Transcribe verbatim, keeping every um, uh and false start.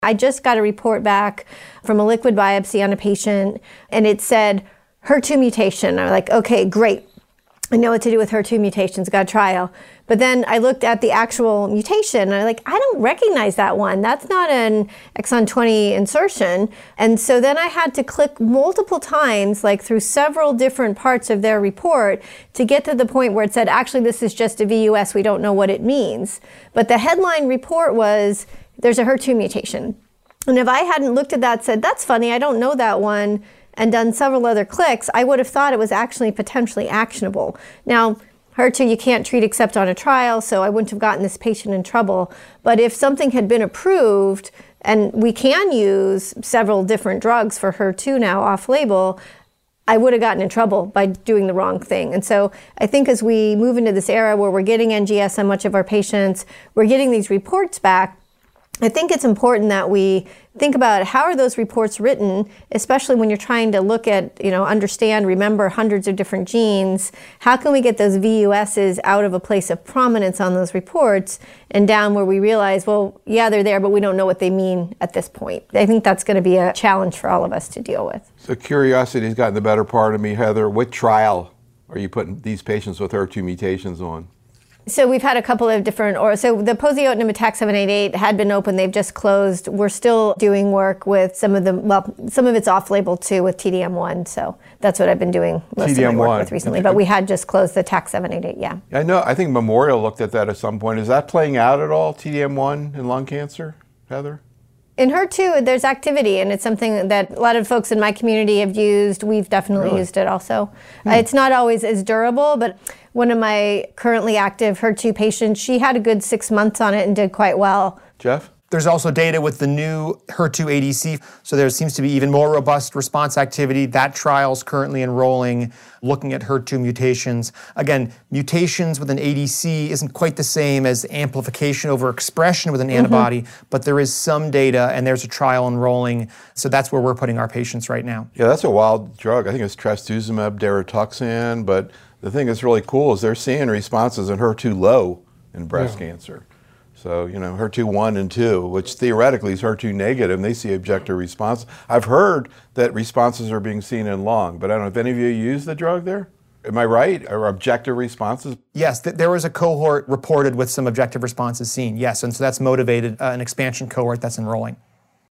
I just got a report back from a liquid biopsy on a patient, and it said H E R two mutation. I'm like, okay, great. I know what to do with H E R two mutations, got a trial. But then I looked at the actual mutation, and I'm like, I don't recognize that one. That's not an exon twenty insertion. And so then I had to click multiple times, like through several different parts of their report, to get to the point where it said, actually, this is just a V U S. We don't know what it means. But the headline report was, there's a H E R two mutation. And if I hadn't looked at that, said, that's funny, I don't know that one, and done several other clicks, I would have thought it was actually potentially actionable. Now, H E R two you can't treat except on a trial, so I wouldn't have gotten this patient in trouble. But if something had been approved, and we can use several different drugs for H E R two now off-label, I would have gotten in trouble by doing the wrong thing. And so I think as we move into this era where we're getting N G S on much of our patients, we're getting these reports back, I think it's important that we think about how are those reports written, especially when you're trying to look at, you know, understand, remember hundreds of different genes. How can we get those V U Ss out of a place of prominence on those reports and down where we realize, well, yeah, they're there, but we don't know what they mean at this point. I think that's going to be a challenge for all of us to deal with. So curiosity's gotten the better part of me, Heather. What trial are you putting these patients with H E R two mutations on? So we've had a couple of different, or so the poziotinib and T A C seven eighty-eight had been open, they've just closed. We're still doing work with some of the, well, some of it's off-label too with T D M one, so that's what I've been doing most of my work with recently. But we had just closed the T A C seven eighty-eight, yeah. I know, I think Memorial looked at that at some point. Is that playing out at all, T D M one in lung cancer, Heather? In H E R two, there's activity, and it's something that a lot of folks in my community have used. We've definitely Really? used it also. Hmm. Uh, it's not always as durable, but one of my currently active H E R two patients, she had a good six months on it and did quite well. Jeff? There's also data with the new H E R two A D C, so there seems to be even more robust response activity. That trial's currently enrolling, looking at H E R two mutations. Again, mutations with an A D C isn't quite the same as amplification over expression with an antibody, mm-hmm. but there is some data, and there's a trial enrolling, so that's where we're putting our patients right now. Yeah, that's a wild drug. I think it's trastuzumab deruxtecan, but the thing that's really cool is they're seeing responses in H E R two low in breast yeah. cancer. So, you know, H E R two one and two, which theoretically is H E R two negative, and they see objective response. I've heard that responses are being seen in lung, but I don't know if any of you use the drug there? Am I right? Are objective responses? Yes, th- there was a cohort reported with some objective responses seen, yes, and so that's motivated uh, an expansion cohort that's enrolling.